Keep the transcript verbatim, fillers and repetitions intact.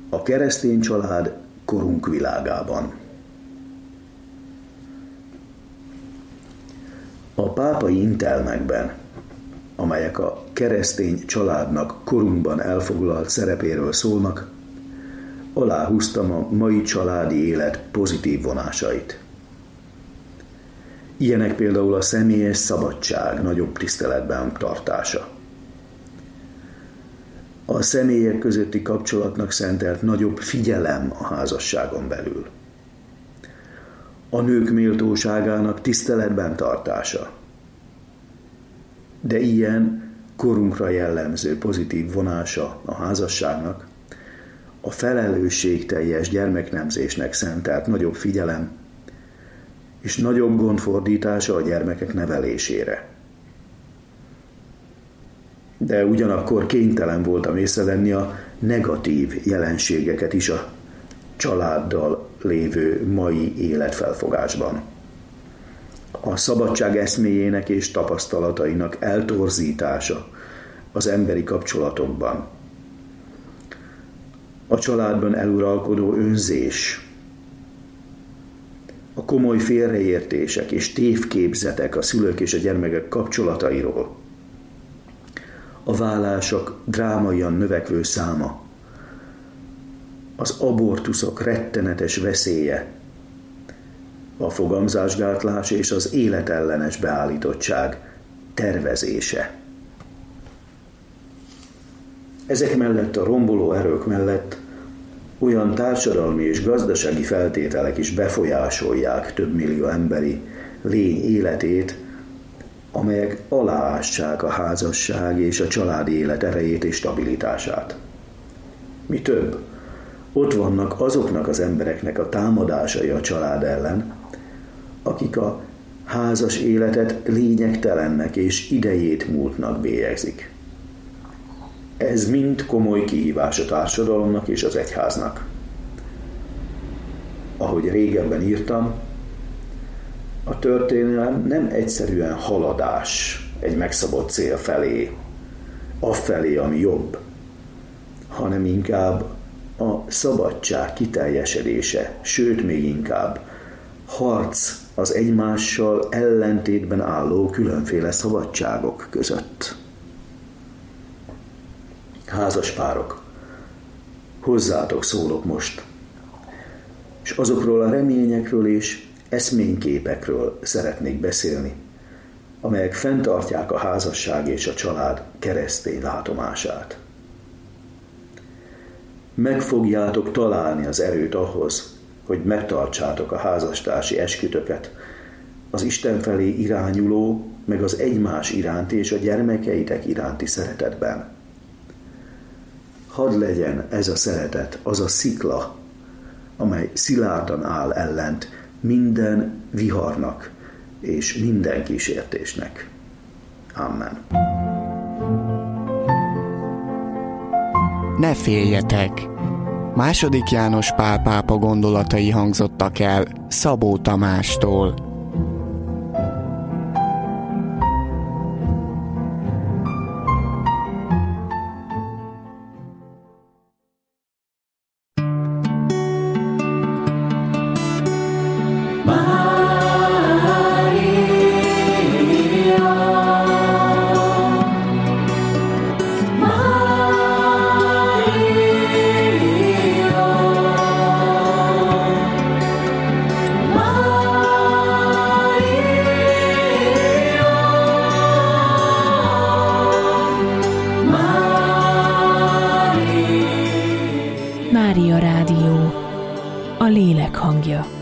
A keresztény család korunk világában. A pápai intelmekben, amelyek a keresztény családnak korunkban elfoglalt szerepéről szólnak, aláhúztam a mai családi élet pozitív vonásait. Ilyenek például a személyes szabadság nagyobb tiszteletben tartása. A személyek közötti kapcsolatnak szentelt nagyobb figyelem a házasságon belül. A nők méltóságának tiszteletben tartása. De ilyen korunkra jellemző pozitív vonása a házasságnak a felelősségteljes gyermeknemzésnek szentelt nagyobb figyelem és nagyobb gondfordítása a gyermekek nevelésére. De ugyanakkor kénytelen voltam észrevenni a negatív jelenségeket is a családdal lévő mai életfelfogásban. A szabadság eszméjének és tapasztalatainak eltorzítása az emberi kapcsolatokban. A családban eluralkodó önzés, a komoly félreértések és tévképzetek a szülők és a gyermekek kapcsolatairól, a vállások drámaian növekvő száma, az abortuszok rettenetes veszélye, a fogamzásgátlás és az életellenes beállítottság tervezése. Ezek mellett, a romboló erők mellett olyan társadalmi és gazdasági feltételek is befolyásolják több millió emberi lény életét, amelyek aláássák a házasság és a családi élet erejét és stabilitását. Mi több, ott vannak azoknak az embereknek a támadásai a család ellen, akik a házas életet lényegtelennek és idejét múltnak bélyegzik. Ez mind komoly kihívás a társadalomnak és az egyháznak. Ahogy régebben írtam, a történelem nem egyszerűen haladás egy megszabott cél felé, afelé, ami jobb, hanem inkább a szabadság kiteljesedése, sőt még inkább harc az egymással ellentétben álló különféle szabadságok között. Házaspárok, hozzátok szólok most, és azokról a reményekről és eszményképekről szeretnék beszélni, amelyek fenntartják a házasság és a család keresztény látomását. Meg fogjátok találni az erőt ahhoz, hogy megtartsátok a házastársi eskütöket, az Isten felé irányuló, meg az egymás iránti és a gyermekeitek iránti szeretetben. Hadd legyen ez a szeretet az a szikla, amely szilárdan áll ellent minden viharnak és minden kísértésnek. Amen. Ne féljetek! Második János Pál pápa gondolatai hangzottak el Szabó Tamástól. Mária Rádió, a lélek hangja.